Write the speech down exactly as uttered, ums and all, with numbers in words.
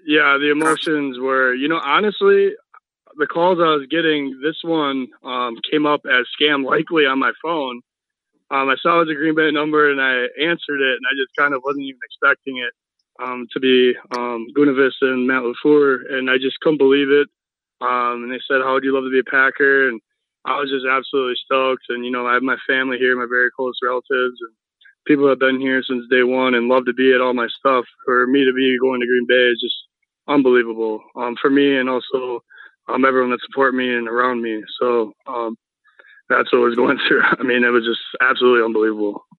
Yeah, the emotions were, you know, honestly, the calls I was getting, this one um, came up as scam likely on my phone. Um, I saw it was a Green Bay number and I answered it, and I just kind of wasn't even expecting it um, to be um, Gunavis and Matt LaFleur, and I just couldn't believe it. Um, and they said, "How would you love to be a Packer?" And I was just absolutely stoked. And you know, I have my family here, my very close relatives, and people that have been here since day one and love to be at all my stuff. For me to be going to Green Bay is just unbelievable um, for me, and also um, everyone that support me and around me. So um, that's what I was going through. I mean, it was just absolutely unbelievable.